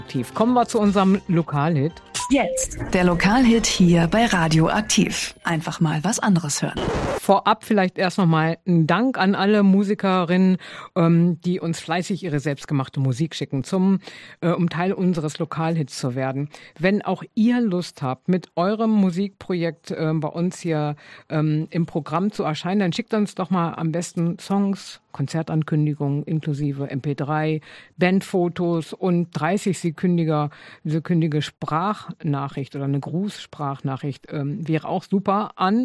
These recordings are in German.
Kommen wir zu unserem Lokalhit. Jetzt der Lokalhit hier bei Radioaktiv. Einfach mal was anderes hören. Vorab vielleicht erst nochmal ein Dank an alle Musikerinnen, die uns fleißig ihre selbstgemachte Musik schicken, um Teil unseres Lokalhits zu werden. Wenn auch ihr Lust habt, mit eurem Musikprojekt bei uns hier im Programm zu erscheinen, dann schickt uns doch mal am besten Songs, Konzertankündigungen inklusive MP3, Bandfotos und 30-sekündige Sprachnachricht oder eine Grußsprachnachricht wäre auch super an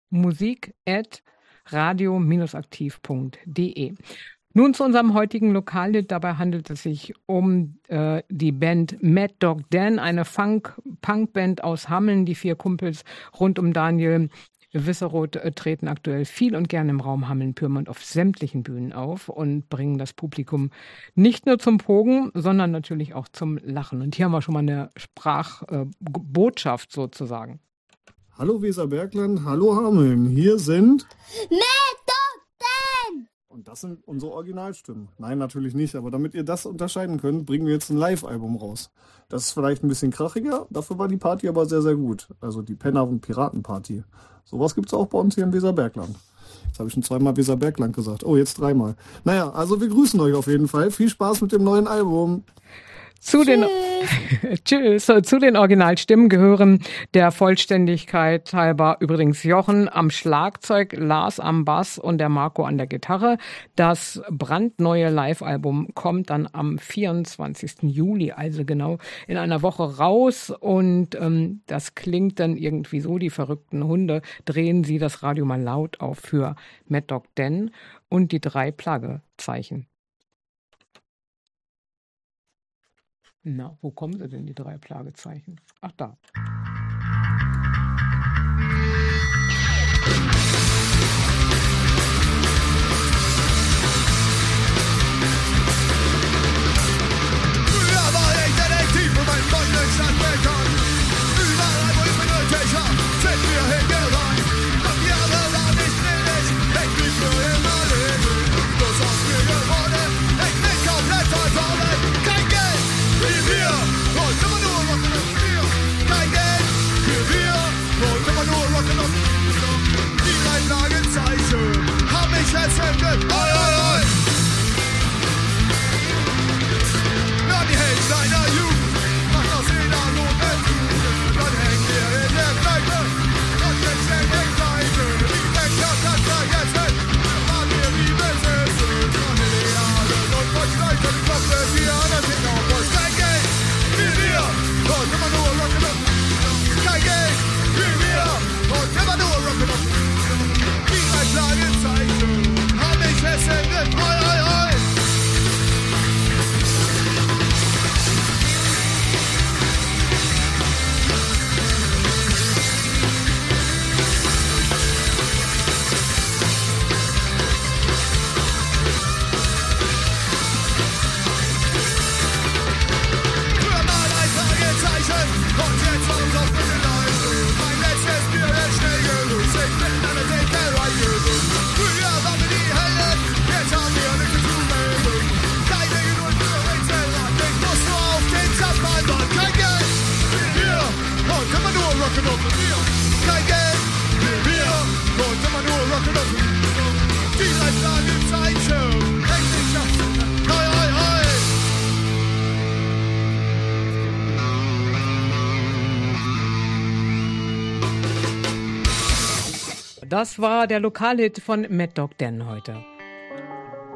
musik@radio-aktiv.de. Nun zu unserem heutigen Lokalhit. Dabei handelt es sich um die Band Mad Dog Dan, eine Punkband aus Hameln. Die 4 Kumpels rund um Daniel Wisseroth treten aktuell viel und gerne im Raum Hameln-Pyrmont auf sämtlichen Bühnen auf und bringen das Publikum nicht nur zum Pogen, sondern natürlich auch zum Lachen. Und hier haben wir schon mal eine Sprachbotschaft sozusagen. Hallo Weserbergland, hallo Hameln, hier sind Mad Dog Dan! Und das sind unsere Originalstimmen. Nein, natürlich nicht, aber damit ihr das unterscheiden könnt, bringen wir jetzt ein Live-Album raus. Das ist vielleicht ein bisschen krachiger, dafür war die Party aber sehr, sehr gut. Also die Penner- und Piratenparty. Sowas gibt es auch bei uns hier im Weserbergland. Jetzt habe ich schon 2-mal Weserbergland gesagt. Oh, jetzt 3-mal. Naja, also wir grüßen euch auf jeden Fall. Viel Spaß mit dem neuen Album. Zu den Originalstimmen gehören der Vollständigkeit halber übrigens Jochen am Schlagzeug, Lars am Bass und der Marco an der Gitarre. Das brandneue Live-Album kommt dann am 24. Juli, also genau in einer Woche raus. Und das klingt dann irgendwie so, die verrückten Hunde, drehen Sie das Radio mal laut auf für Mad Dog Dan und die 3 Plagezeichen. Na, wo kommen sie denn, die 3 Plagezeichen? Ach, da. Früher war ich Detektiv und mein Freund ist Stadtbäcker. Überall, wo ich benötigt hab, sind wir hingerannt. Und die Jahre waren nicht wenig, ich blieb nur immer leben. Bloß aus mir geworden, ich bin komplett versorgt. Kein Geld! Wie wir, und immer nur Rock'n'Roll. Kein Geld, wie wir, und immer nur Rock'n'Roll. Die 3 Plagezeichen haben mich jetzt entdeckt. Oi, oi, oi. Na, die Helden deiner Jugend macht aus jeder Not eine Tugend. Dann hängt ihr in der Kneipe und jetzt hängt die Kneipe. Die Bäcker kann vergessen, waren wir wie besessen. Von Idealen und von Schleichen klopfen wir an den Finger auf uns. Kein Geld, wie wir, und immer nur Rock'n'Roll. Kein Geld, wie wir, und immer nur Rock'n'Roll. Die 3 Plagezeichen haben mich fest im Griff. Oi, oi, oi. Früher mal ein Fragezeichen und jetzt uns auf den Leisten. Mein letztes Bier ist schnell gelöst, ich bin eine dicke reingelöst. Früher waren wir die Helden, jetzt haben wir nichts zu melden. Keine Geduld für Rätselrad, ich muss nur auf den Zapfbahn. Kein Geld, wie wir, und immer nur Rock'n'Roll für wir. Kein Geld, wie wir, und immer nur Rock'n'Roll für wir. Die 3 Plagezeichen, endlich schaffen, hoi, hoi, hoi. Das war der Lokalhit von Mad Dog Dan heute.